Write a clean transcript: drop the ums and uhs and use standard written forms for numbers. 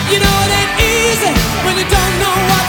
You know it ain't easy when you don't know what